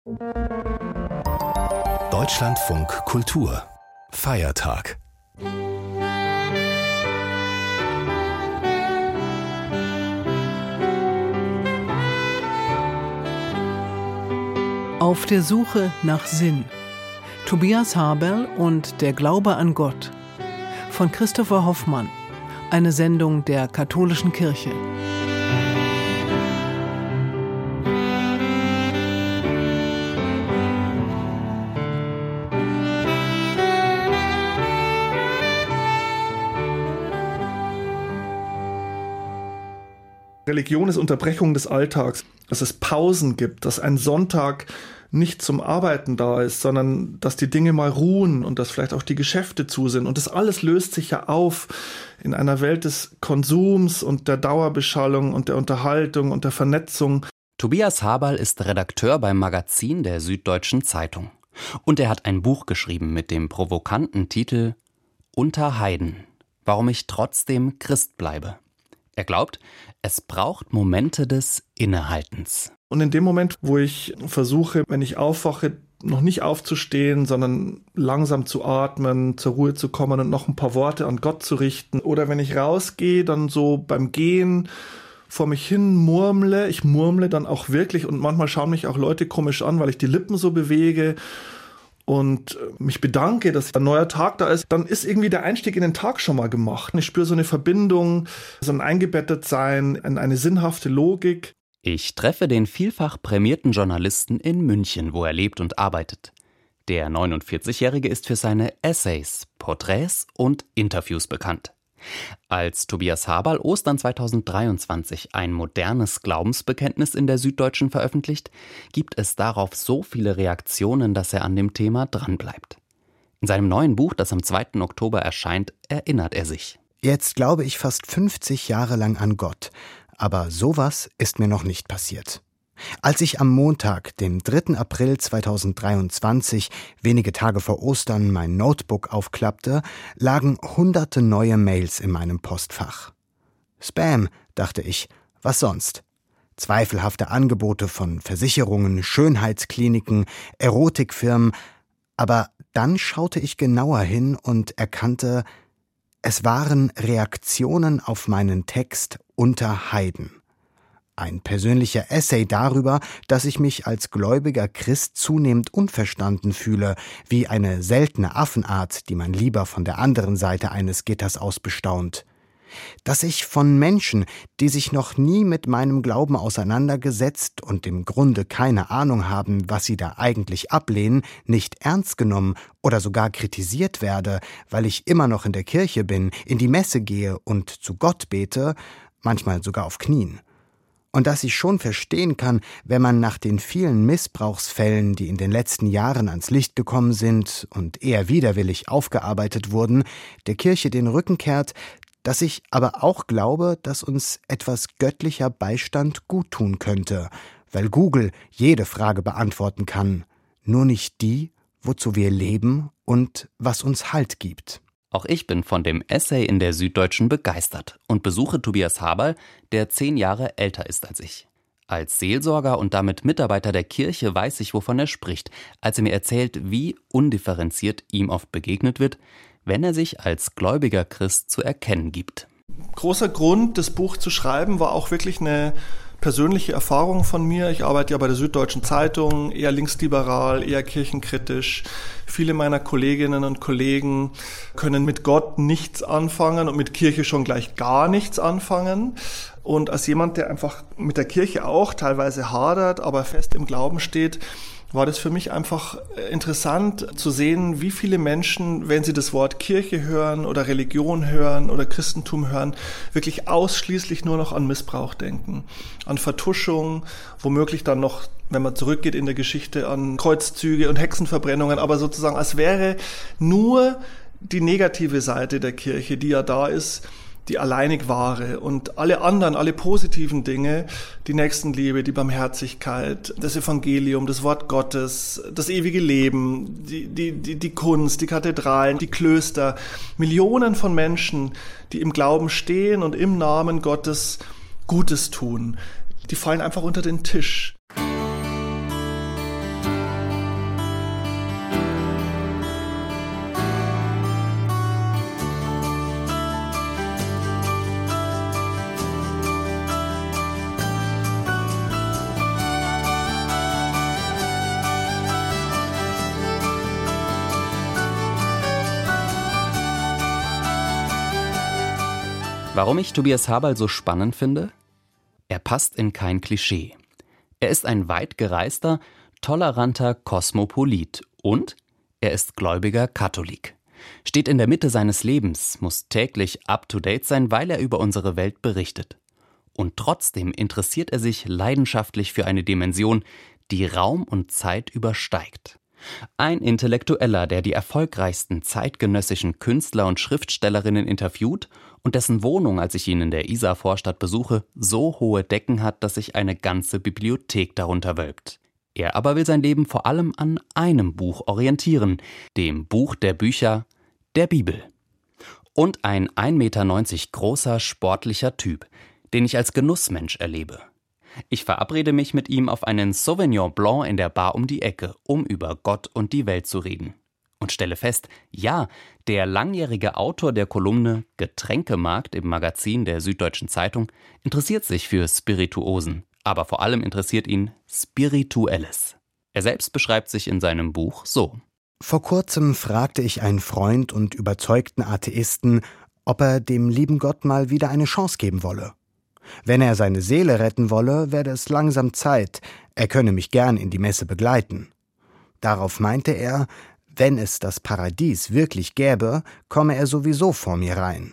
Deutschlandfunk Kultur Feiertag. Auf der Suche nach Sinn. Tobias Haberl und der Glaube an Gott. Von Christopher Hoffmann. Eine Sendung der Katholischen Kirche. Religion ist Unterbrechung des Alltags, dass es Pausen gibt, dass ein Sonntag nicht zum Arbeiten da ist, sondern dass die Dinge mal ruhen und dass vielleicht auch die Geschäfte zu sind. Und das alles löst sich ja auf in einer Welt des Konsums und der Dauerbeschallung und der Unterhaltung und der Vernetzung. Tobias Haberl ist Redakteur beim Magazin der Süddeutschen Zeitung. Und er hat ein Buch geschrieben mit dem provokanten Titel »Unter Heiden. Warum ich trotzdem Christ bleibe«. Er glaubt, es braucht Momente des Innehaltens. Und in dem Moment, wo ich versuche, wenn ich aufwache, noch nicht aufzustehen, sondern langsam zu atmen, zur Ruhe zu kommen und noch ein paar Worte an Gott zu richten. Oder wenn ich rausgehe, dann so beim Gehen vor mich hin murmle. Ich murmle dann auch wirklich und manchmal schauen mich auch Leute komisch an, weil ich die Lippen so bewege. Und mich bedanke, dass ein neuer Tag da ist, dann ist irgendwie der Einstieg in den Tag schon mal gemacht. Ich spüre so eine Verbindung, so ein Eingebettetsein, eine sinnhafte Logik. Ich treffe den vielfach prämierten Journalisten in München, wo er lebt und arbeitet. Der 49-Jährige ist für seine Essays, Porträts und Interviews bekannt. Als Tobias Haberl Ostern 2023 ein modernes Glaubensbekenntnis in der Süddeutschen veröffentlicht, gibt es darauf so viele Reaktionen, dass er an dem Thema dranbleibt. In seinem neuen Buch, das am 2. Oktober erscheint, erinnert er sich. Jetzt glaube ich fast 50 Jahre lang an Gott, aber sowas ist mir noch nicht passiert. Als ich am Montag, dem 3. April 2023, wenige Tage vor Ostern, mein Notebook aufklappte, lagen hunderte neue Mails in meinem Postfach. Spam, dachte ich, was sonst? Zweifelhafte Angebote von Versicherungen, Schönheitskliniken, Erotikfirmen. Aber dann schaute ich genauer hin und erkannte, es waren Reaktionen auf meinen Text Unter Heiden. Ein persönlicher Essay darüber, dass ich mich als gläubiger Christ zunehmend unverstanden fühle, wie eine seltene Affenart, die man lieber von der anderen Seite eines Gitters aus bestaunt. Dass ich von Menschen, die sich noch nie mit meinem Glauben auseinandergesetzt und im Grunde keine Ahnung haben, was sie da eigentlich ablehnen, nicht ernst genommen oder sogar kritisiert werde, weil ich immer noch in der Kirche bin, in die Messe gehe und zu Gott bete, manchmal sogar auf Knien. Und dass ich schon verstehen kann, wenn man nach den vielen Missbrauchsfällen, die in den letzten Jahren ans Licht gekommen sind und eher widerwillig aufgearbeitet wurden, der Kirche den Rücken kehrt, dass ich aber auch glaube, dass uns etwas göttlicher Beistand guttun könnte, weil Google jede Frage beantworten kann, nur nicht die, wozu wir leben und was uns Halt gibt. Auch ich bin von dem Essay in der Süddeutschen begeistert und besuche Tobias Haberl, der 10 Jahre älter ist als ich. Als Seelsorger und damit Mitarbeiter der Kirche weiß ich, wovon er spricht, als er mir erzählt, wie undifferenziert ihm oft begegnet wird, wenn er sich als gläubiger Christ zu erkennen gibt. Großer Grund, das Buch zu schreiben, war auch wirklich eine persönliche Erfahrung von mir. Ich arbeite ja bei der Süddeutschen Zeitung, eher linksliberal, eher kirchenkritisch. Viele meiner Kolleginnen und Kollegen können mit Gott nichts anfangen und mit Kirche schon gleich gar nichts anfangen. Und als jemand, der einfach mit der Kirche auch teilweise hadert, aber fest im Glauben steht, war das für mich einfach interessant zu sehen, wie viele Menschen, wenn sie das Wort Kirche hören oder Religion hören oder Christentum hören, wirklich ausschließlich nur noch an Missbrauch denken, an Vertuschung, womöglich dann noch, wenn man zurückgeht in der Geschichte, an Kreuzzüge und Hexenverbrennungen, aber sozusagen als wäre nur die negative Seite der Kirche, die ja da ist, die alleinig wahre, und alle anderen, alle positiven Dinge, die Nächstenliebe, die Barmherzigkeit, das Evangelium, das Wort Gottes, das ewige Leben, die Kunst, die Kathedralen, die Klöster, Millionen von Menschen, die im Glauben stehen und im Namen Gottes Gutes tun, die fallen einfach unter den Tisch. Warum ich Tobias Haberl so spannend finde? Er passt in kein Klischee. Er ist ein weit gereister, toleranter Kosmopolit und er ist gläubiger Katholik. Steht in der Mitte seines Lebens, muss täglich up-to-date sein, weil er über unsere Welt berichtet. Und trotzdem interessiert er sich leidenschaftlich für eine Dimension, die Raum und Zeit übersteigt. Ein Intellektueller, der die erfolgreichsten zeitgenössischen Künstler und Schriftstellerinnen interviewt und dessen Wohnung, als ich ihn in der Isarvorstadt besuche, so hohe Decken hat, dass sich eine ganze Bibliothek darunter wölbt. Er aber will sein Leben vor allem an einem Buch orientieren, dem Buch der Bücher, der Bibel. Und ein 1,90 Meter großer, sportlicher Typ, den ich als Genussmensch erlebe. Ich verabrede mich mit ihm auf einen Sauvignon Blanc in der Bar um die Ecke, um über Gott und die Welt zu reden. Und stelle fest, ja, der langjährige Autor der Kolumne Getränkemarkt im Magazin der Süddeutschen Zeitung interessiert sich für Spirituosen, aber vor allem interessiert ihn Spirituelles. Er selbst beschreibt sich in seinem Buch so. Vor kurzem fragte ich einen Freund und überzeugten Atheisten, ob er dem lieben Gott mal wieder eine Chance geben wolle. Wenn er seine Seele retten wolle, werde es langsam Zeit, er könne mich gern in die Messe begleiten. Darauf meinte er, wenn es das Paradies wirklich gäbe, komme er sowieso vor mir rein.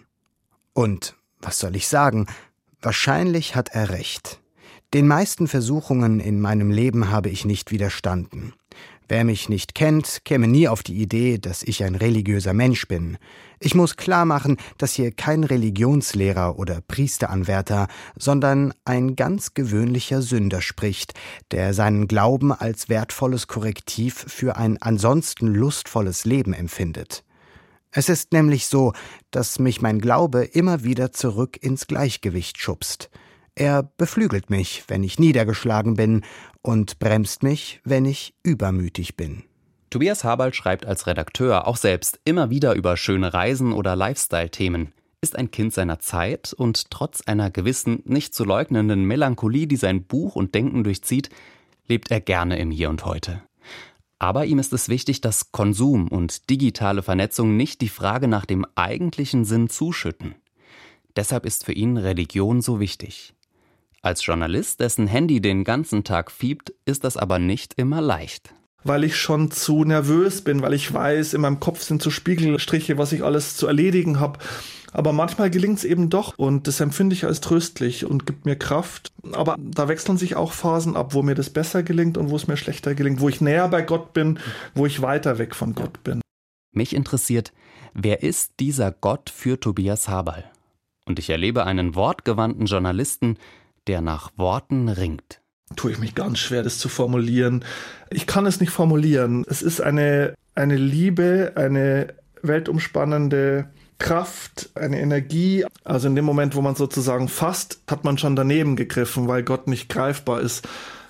Und, was soll ich sagen, wahrscheinlich hat er recht. Den meisten Versuchungen in meinem Leben habe ich nicht widerstanden. Wer mich nicht kennt, käme nie auf die Idee, dass ich ein religiöser Mensch bin. Ich muss klar machen, dass hier kein Religionslehrer oder Priesteranwärter, sondern ein ganz gewöhnlicher Sünder spricht, der seinen Glauben als wertvolles Korrektiv für ein ansonsten lustvolles Leben empfindet. Es ist nämlich so, dass mich mein Glaube immer wieder zurück ins Gleichgewicht schubst. Er beflügelt mich, wenn ich niedergeschlagen bin, und bremst mich, wenn ich übermütig bin. Tobias Haberl schreibt als Redakteur auch selbst immer wieder über schöne Reisen oder Lifestyle-Themen, ist ein Kind seiner Zeit und trotz einer gewissen, nicht zu leugnenden Melancholie, die sein Buch und Denken durchzieht, lebt er gerne im Hier und Heute. Aber ihm ist es wichtig, dass Konsum und digitale Vernetzung nicht die Frage nach dem eigentlichen Sinn zuschütten. Deshalb ist für ihn Religion so wichtig. Als Journalist, dessen Handy den ganzen Tag fiebt, ist das aber nicht immer leicht. Weil ich schon zu nervös bin, weil ich weiß, in meinem Kopf sind so Spiegelstriche, was ich alles zu erledigen habe. Aber manchmal gelingt es eben doch und das empfinde ich als tröstlich und gibt mir Kraft. Aber da wechseln sich auch Phasen ab, wo mir das besser gelingt und wo es mir schlechter gelingt, wo ich näher bei Gott bin, wo ich weiter weg von Gott bin. Mich interessiert, wer ist dieser Gott für Tobias Haberl? Und ich erlebe einen wortgewandten Journalisten, der nach Worten ringt. Tue ich mich ganz schwer, das zu formulieren. Ich kann es nicht formulieren. Es ist eine Liebe, eine weltumspannende Kraft, eine Energie. Also in dem Moment, wo man sozusagen fasst, hat man schon daneben gegriffen, weil Gott nicht greifbar ist.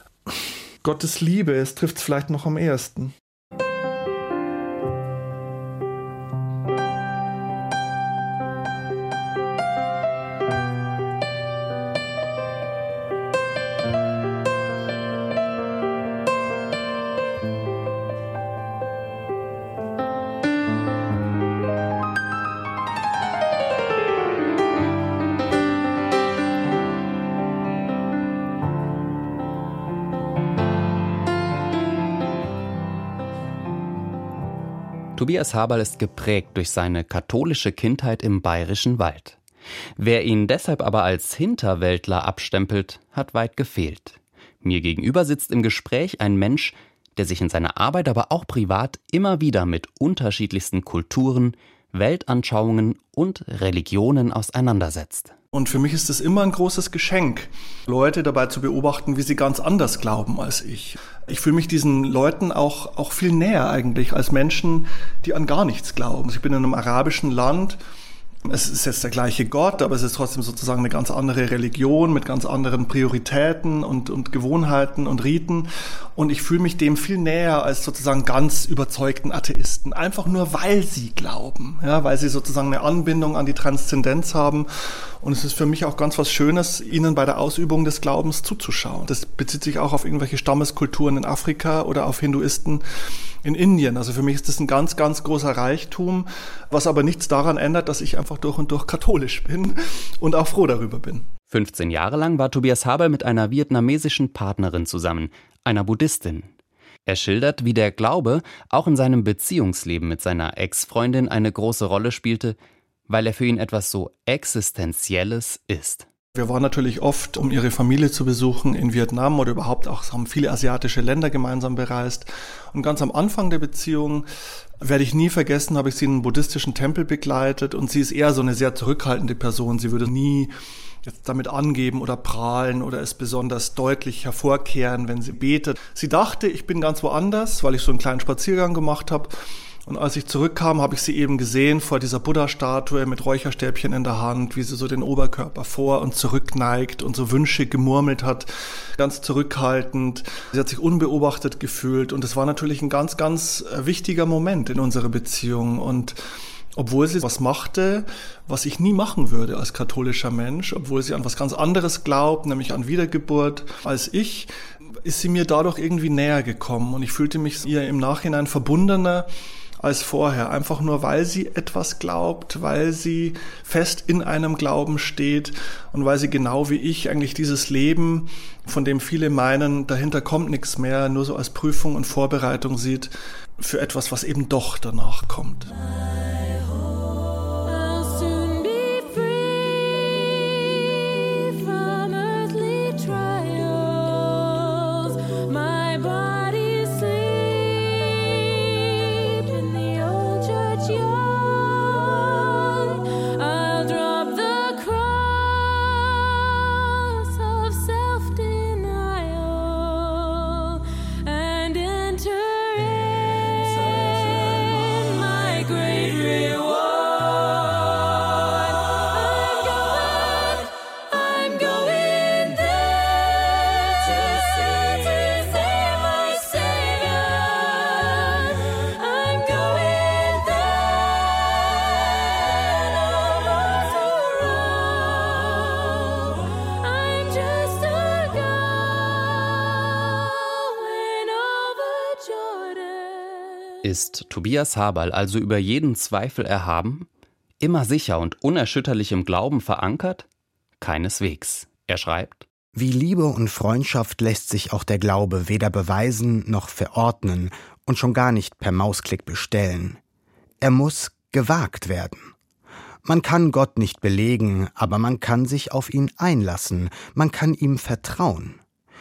Gottes Liebe, es trifft es vielleicht noch am ehesten. Tobias Haberl ist geprägt durch seine katholische Kindheit im Bayerischen Wald. Wer ihn deshalb aber als Hinterwäldler abstempelt, hat weit gefehlt. Mir gegenüber sitzt im Gespräch ein Mensch, der sich in seiner Arbeit, aber auch privat immer wieder mit unterschiedlichsten Kulturen, Weltanschauungen und Religionen auseinandersetzt. Und für mich ist es immer ein großes Geschenk, Leute dabei zu beobachten, wie sie ganz anders glauben als ich. Ich fühle mich diesen Leuten auch viel näher eigentlich als Menschen, die an gar nichts glauben. Ich bin in einem arabischen Land. Es ist jetzt der gleiche Gott, aber es ist trotzdem sozusagen eine ganz andere Religion mit ganz anderen Prioritäten und Gewohnheiten und Riten. Und ich fühle mich dem viel näher als sozusagen ganz überzeugten Atheisten. Einfach nur, weil sie glauben, ja, weil sie sozusagen eine Anbindung an die Transzendenz haben. Und es ist für mich auch ganz was Schönes, ihnen bei der Ausübung des Glaubens zuzuschauen. Das bezieht sich auch auf irgendwelche Stammeskulturen in Afrika oder auf Hinduisten. in Indien. Also für mich ist das ein ganz, ganz großer Reichtum, was aber nichts daran ändert, dass ich einfach durch und durch katholisch bin und auch froh darüber bin. 15 Jahre lang war Tobias Haberl mit einer vietnamesischen Partnerin zusammen, einer Buddhistin. Er schildert, wie der Glaube auch in seinem Beziehungsleben mit seiner Ex-Freundin eine große Rolle spielte, weil er für ihn etwas so Existenzielles ist. Wir waren natürlich oft, um ihre Familie zu besuchen, in Vietnam oder überhaupt auch, haben viele asiatische Länder gemeinsam bereist. Und ganz am Anfang der Beziehung, werde ich nie vergessen, habe ich sie in einen buddhistischen Tempel begleitet und sie ist eher so eine sehr zurückhaltende Person. Sie würde nie jetzt damit angeben oder prahlen oder es besonders deutlich hervorkehren, wenn sie betet. Sie dachte, ich bin ganz woanders, weil ich so einen kleinen Spaziergang gemacht habe. Und als ich zurückkam, habe ich sie eben gesehen vor dieser Buddha-Statue mit Räucherstäbchen in der Hand, wie sie so den Oberkörper vor- und zurückneigt und so Wünsche gemurmelt hat, ganz zurückhaltend. Sie hat sich unbeobachtet gefühlt und es war natürlich ein ganz, ganz wichtiger Moment in unserer Beziehung. Und obwohl sie was machte, was ich nie machen würde als katholischer Mensch, obwohl sie an was ganz anderes glaubt, nämlich an Wiedergeburt als ich, ist sie mir dadurch irgendwie näher gekommen und ich fühlte mich ihr im Nachhinein verbundener als vorher, einfach nur, weil sie etwas glaubt, weil sie fest in einem Glauben steht und weil sie genau wie ich eigentlich dieses Leben, von dem viele meinen, dahinter kommt nichts mehr, nur so als Prüfung und Vorbereitung sieht für etwas, was eben doch danach kommt. Ist Tobias Haberl also über jeden Zweifel erhaben? Immer sicher und unerschütterlich im Glauben verankert? Keineswegs. Er schreibt: Wie Liebe und Freundschaft lässt sich auch der Glaube weder beweisen noch verordnen und schon gar nicht per Mausklick bestellen. Er muss gewagt werden. Man kann Gott nicht belegen, aber man kann sich auf ihn einlassen, man kann ihm vertrauen.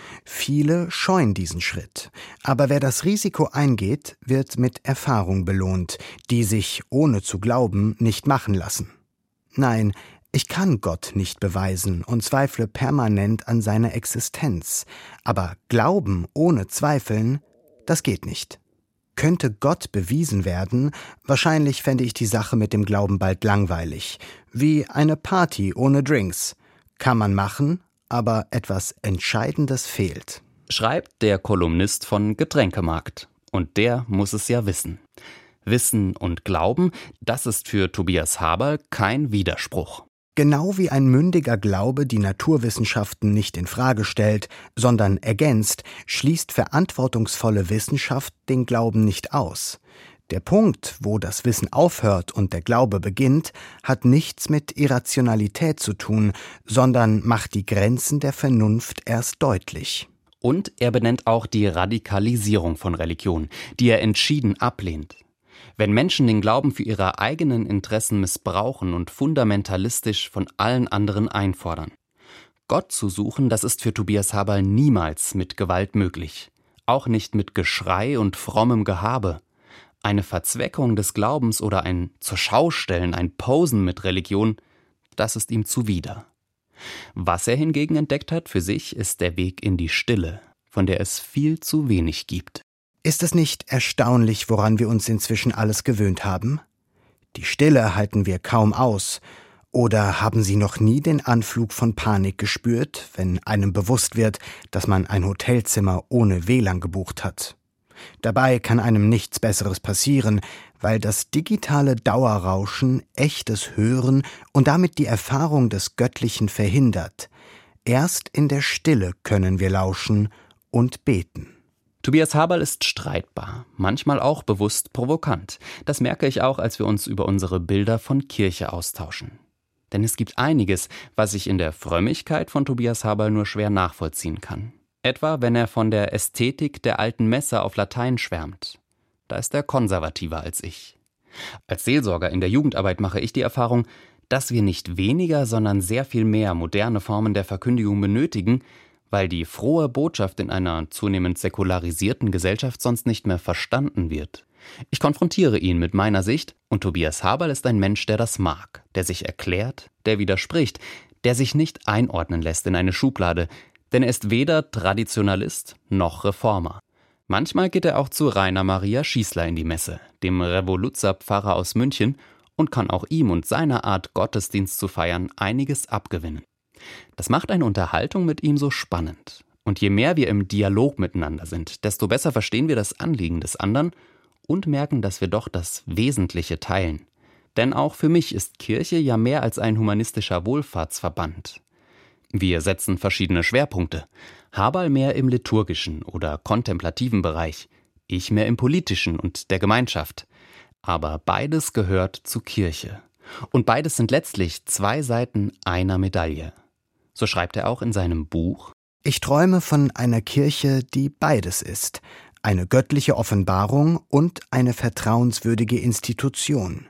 Viele scheuen diesen Schritt, aber wer das Risiko eingeht, wird mit Erfahrung belohnt, die sich, ohne zu glauben, nicht machen lassen. Nein, ich kann Gott nicht beweisen und zweifle permanent an seiner Existenz, aber Glauben ohne Zweifeln, das geht nicht. Könnte Gott bewiesen werden, wahrscheinlich fände ich die Sache mit dem Glauben bald langweilig, wie eine Party ohne Drinks. Kann man machen, aber etwas Entscheidendes fehlt. Schreibt der Kolumnist von Getränkemarkt. Und der muss es ja wissen. Wissen und Glauben, das ist für Tobias Haberl kein Widerspruch. Genau wie ein mündiger Glaube die Naturwissenschaften nicht in Frage stellt, sondern ergänzt, schließt verantwortungsvolle Wissenschaft den Glauben nicht aus. Der Punkt, wo das Wissen aufhört und der Glaube beginnt, hat nichts mit Irrationalität zu tun, sondern macht die Grenzen der Vernunft erst deutlich. Und er benennt auch die Radikalisierung von Religion, die er entschieden ablehnt. Wenn Menschen den Glauben für ihre eigenen Interessen missbrauchen und fundamentalistisch von allen anderen einfordern. Gott zu suchen, das ist für Tobias Haberl niemals mit Gewalt möglich. Auch nicht mit Geschrei und frommem Gehabe. Eine Verzweckung des Glaubens oder ein Zurschaustellen, ein Posen mit Religion, das ist ihm zuwider. Was er hingegen entdeckt hat für sich, ist der Weg in die Stille, von der es viel zu wenig gibt. Ist es nicht erstaunlich, woran wir uns inzwischen alles gewöhnt haben? Die Stille halten wir kaum aus. Oder haben Sie noch nie den Anflug von Panik gespürt, wenn einem bewusst wird, dass man ein Hotelzimmer ohne WLAN gebucht hat? Dabei kann einem nichts Besseres passieren, weil das digitale Dauerrauschen echtes Hören und damit die Erfahrung des Göttlichen verhindert. Erst in der Stille können wir lauschen und beten. Tobias Haberl ist streitbar, manchmal auch bewusst provokant. Das merke ich auch, als wir uns über unsere Bilder von Kirche austauschen. Denn es gibt einiges, was ich in der Frömmigkeit von Tobias Haberl nur schwer nachvollziehen kann. Etwa, wenn er von der Ästhetik der alten Messe auf Latein schwärmt. Da ist er konservativer als ich. Als Seelsorger in der Jugendarbeit mache ich die Erfahrung, dass wir nicht weniger, sondern sehr viel mehr moderne Formen der Verkündigung benötigen, weil die frohe Botschaft in einer zunehmend säkularisierten Gesellschaft sonst nicht mehr verstanden wird. Ich konfrontiere ihn mit meiner Sicht und Tobias Haberl ist ein Mensch, der das mag, der sich erklärt, der widerspricht, der sich nicht einordnen lässt in eine Schublade, denn er ist weder Traditionalist noch Reformer. Manchmal geht er auch zu Rainer Maria Schießler in die Messe, dem Revoluzzer-Pfarrer aus München, und kann auch ihm und seiner Art, Gottesdienst zu feiern, einiges abgewinnen. Das macht eine Unterhaltung mit ihm so spannend. Und je mehr wir im Dialog miteinander sind, desto besser verstehen wir das Anliegen des anderen und merken, dass wir doch das Wesentliche teilen. Denn auch für mich ist Kirche ja mehr als ein humanistischer Wohlfahrtsverband. Wir setzen verschiedene Schwerpunkte. Haberl mehr im liturgischen oder kontemplativen Bereich, ich mehr im politischen und der Gemeinschaft. Aber beides gehört zu Kirche. Und beides sind letztlich zwei Seiten einer Medaille. So schreibt er auch in seinem Buch: Ich träume von einer Kirche, die beides ist. Eine göttliche Offenbarung und eine vertrauenswürdige Institution.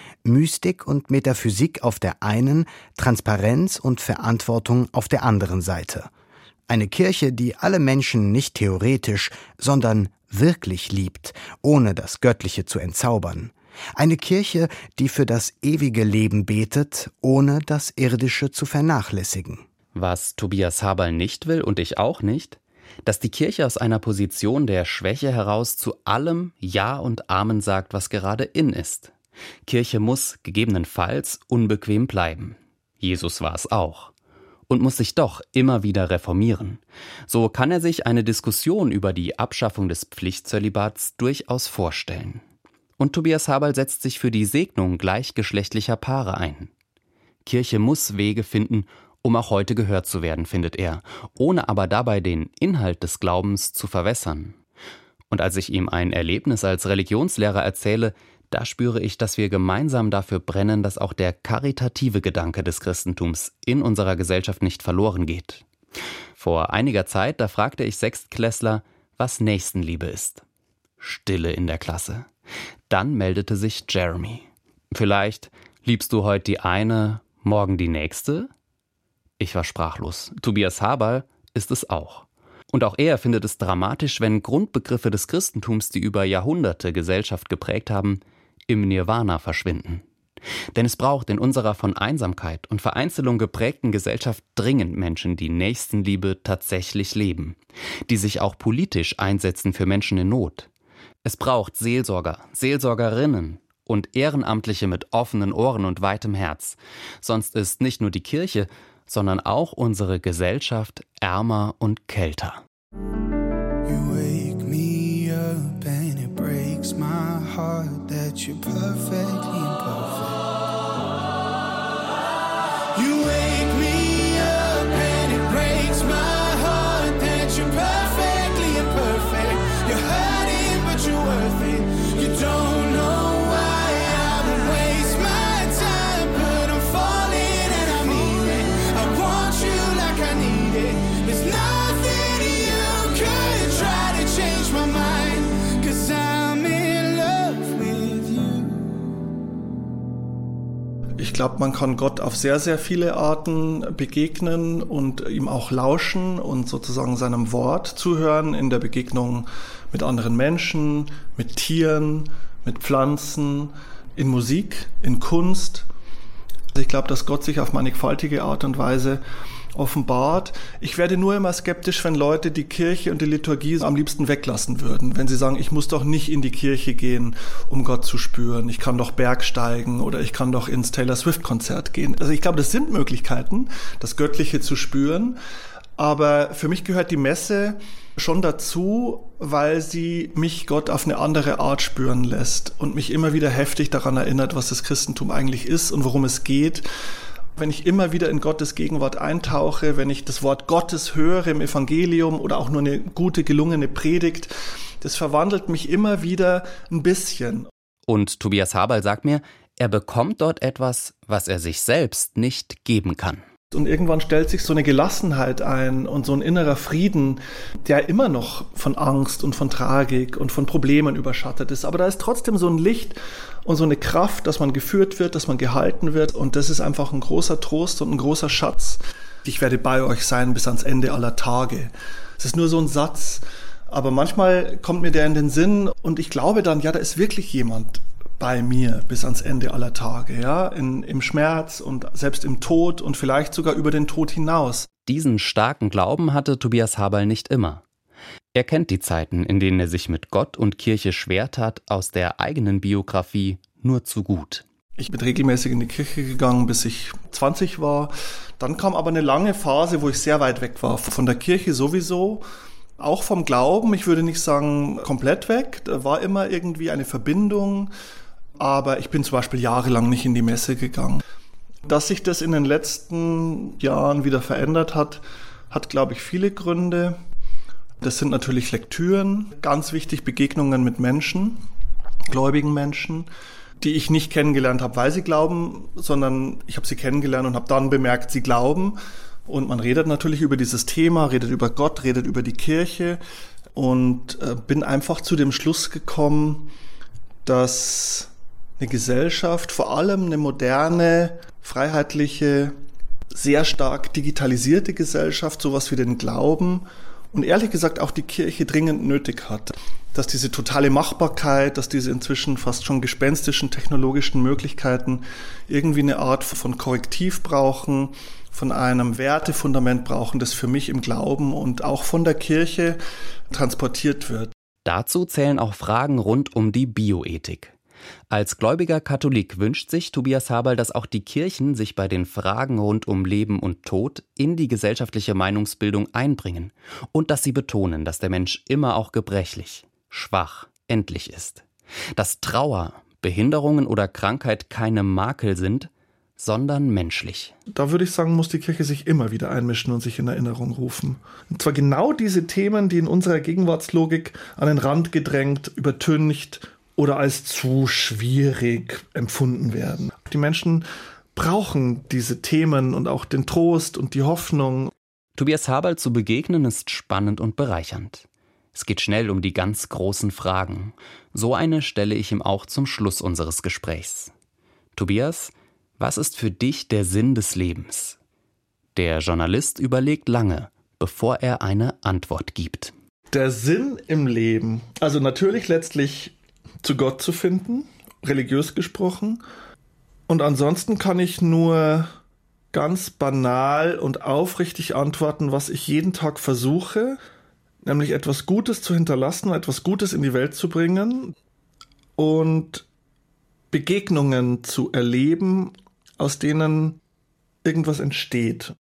Mystik und Metaphysik auf der einen, Transparenz und Verantwortung auf der anderen Seite. Eine Kirche, die alle Menschen nicht theoretisch, sondern wirklich liebt, ohne das Göttliche zu entzaubern. Eine Kirche, die für das ewige Leben betet, ohne das Irdische zu vernachlässigen. Was Tobias Haberl nicht will und ich auch nicht, dass die Kirche aus einer Position der Schwäche heraus zu allem Ja und Amen sagt, was gerade in ist. Kirche muss gegebenenfalls unbequem bleiben. Jesus war es auch. Und muss sich doch immer wieder reformieren. So kann er sich eine Diskussion über die Abschaffung des Pflichtzölibats durchaus vorstellen. Und Tobias Haberl setzt sich für die Segnung gleichgeschlechtlicher Paare ein. Kirche muss Wege finden, um auch heute gehört zu werden, findet er, ohne aber dabei den Inhalt des Glaubens zu verwässern. Und als ich ihm ein Erlebnis als Religionslehrer erzähle, da spüre ich, dass wir gemeinsam dafür brennen, dass auch der karitative Gedanke des Christentums in unserer Gesellschaft nicht verloren geht. Vor einiger Zeit, da fragte ich Sechstklässler, was Nächstenliebe ist. Stille in der Klasse. Dann meldete sich Jeremy. Vielleicht liebst du heute die eine, morgen die nächste? Ich war sprachlos. Tobias Haberl ist es auch. Und auch er findet es dramatisch, wenn Grundbegriffe des Christentums, die über Jahrhunderte Gesellschaft geprägt haben, im Nirvana verschwinden. Denn es braucht in unserer von Einsamkeit und Vereinzelung geprägten Gesellschaft dringend Menschen, die Nächstenliebe tatsächlich leben, die sich auch politisch einsetzen für Menschen in Not. Es braucht Seelsorger, Seelsorgerinnen und Ehrenamtliche mit offenen Ohren und weitem Herz. Sonst ist nicht nur die Kirche, sondern auch unsere Gesellschaft ärmer und kälter. You wake me up and it breaks my heart that you're perfectly imperfect. You wake me up and it breaks my heart that you're perfectly imperfect. You're hurting but you're worth it. You don't know why I would waste my time, but I'm falling and I mean it. I want you like I need it. There's nothing you could try to change my mind, 'cause I'm in love with you. Ich glaube, man kann Gott auf sehr, sehr viele Arten begegnen und ihm auch lauschen und sozusagen seinem Wort zuhören in der Begegnung mit anderen Menschen, mit Tieren, mit Pflanzen, in Musik, in Kunst. Also ich glaube, dass Gott sich auf mannigfaltige Art und Weise offenbart. Ich werde nur immer skeptisch, wenn Leute die Kirche und die Liturgie am liebsten weglassen würden. Wenn sie sagen, ich muss doch nicht in die Kirche gehen, um Gott zu spüren. Ich kann doch bergsteigen oder ich kann doch ins Taylor Swift-Konzert gehen. Also ich glaube, das sind Möglichkeiten, das Göttliche zu spüren. Aber für mich gehört die Messe schon dazu, weil sie mich Gott auf eine andere Art spüren lässt und mich immer wieder heftig daran erinnert, was das Christentum eigentlich ist und worum es geht. Wenn ich immer wieder in Gottes Gegenwart eintauche, wenn ich das Wort Gottes höre im Evangelium oder auch nur eine gute, gelungene Predigt, das verwandelt mich immer wieder ein bisschen. Und Tobias Haberl sagt mir, er bekommt dort etwas, was er sich selbst nicht geben kann. Und irgendwann stellt sich so eine Gelassenheit ein und so ein innerer Frieden, der immer noch von Angst und von Tragik und von Problemen überschattet ist. Aber da ist trotzdem so ein Licht und so eine Kraft, dass man geführt wird, dass man gehalten wird. Und das ist einfach ein großer Trost und ein großer Schatz. Ich werde bei euch sein bis ans Ende aller Tage. Es ist nur so ein Satz. Aber manchmal kommt mir der in den Sinn und ich glaube dann, ja, da ist wirklich jemand bei mir bis ans Ende aller Tage, ja, im Schmerz und selbst im Tod und vielleicht sogar über den Tod hinaus. Diesen starken Glauben hatte Tobias Haberl nicht immer. Er kennt die Zeiten, in denen er sich mit Gott und Kirche schwer tat, aus der eigenen Biografie nur zu gut. Ich bin regelmäßig in die Kirche gegangen, bis ich 20 war. Dann kam aber eine lange Phase, wo ich sehr weit weg war. Von der Kirche sowieso, auch vom Glauben. Ich würde nicht sagen komplett weg. Da war immer irgendwie eine Verbindung. Aber ich bin zum Beispiel jahrelang nicht in die Messe gegangen. Dass sich das in den letzten Jahren wieder verändert hat, hat, glaube ich, viele Gründe. Das sind natürlich Lektüren, ganz wichtig Begegnungen mit Menschen, gläubigen Menschen, die ich nicht kennengelernt habe, weil sie glauben, sondern ich habe sie kennengelernt und habe dann bemerkt, sie glauben. Und man redet natürlich über dieses Thema, redet über Gott, redet über die Kirche und bin einfach zu dem Schluss gekommen, dass eine Gesellschaft, vor allem eine moderne, freiheitliche, sehr stark digitalisierte Gesellschaft, sowas wie den Glauben und ehrlich gesagt auch die Kirche dringend nötig hat. Dass diese totale Machbarkeit, dass diese inzwischen fast schon gespenstischen technologischen Möglichkeiten irgendwie eine Art von Korrektiv brauchen, von einem Wertefundament brauchen, das für mich im Glauben und auch von der Kirche transportiert wird. Dazu zählen auch Fragen rund um die Bioethik. Als gläubiger Katholik wünscht sich Tobias Haberl, dass auch die Kirchen sich bei den Fragen rund um Leben und Tod in die gesellschaftliche Meinungsbildung einbringen und dass sie betonen, dass der Mensch immer auch gebrechlich, schwach, endlich ist. Dass Trauer, Behinderungen oder Krankheit keine Makel sind, sondern menschlich. Da würde ich sagen, muss die Kirche sich immer wieder einmischen und sich in Erinnerung rufen. Und zwar genau diese Themen, die in unserer Gegenwartslogik an den Rand gedrängt, übertüncht oder als zu schwierig empfunden werden. Die Menschen brauchen diese Themen und auch den Trost und die Hoffnung. Tobias Haberl zu begegnen ist spannend und bereichernd. Es geht schnell um die ganz großen Fragen. So eine stelle ich ihm auch zum Schluss unseres Gesprächs. Tobias, was ist für dich der Sinn des Lebens? Der Journalist überlegt lange, bevor er eine Antwort gibt. Der Sinn im Leben, also natürlich letztlich zu Gott zu finden, religiös gesprochen. Und ansonsten kann ich nur ganz banal und aufrichtig antworten, was ich jeden Tag versuche, nämlich etwas Gutes zu hinterlassen, etwas Gutes in die Welt zu bringen und Begegnungen zu erleben, aus denen irgendwas entsteht.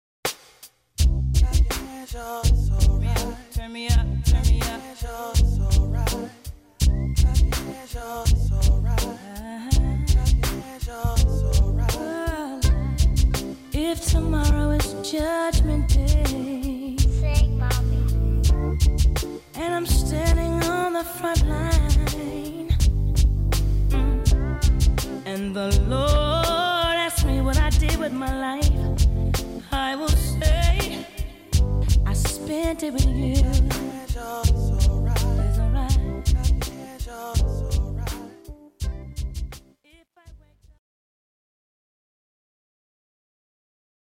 If tomorrow is Judgment Day, sing, mommy. And I'm standing on the front line, and the Lord asks me what I did with my life, I will say I spent it with you.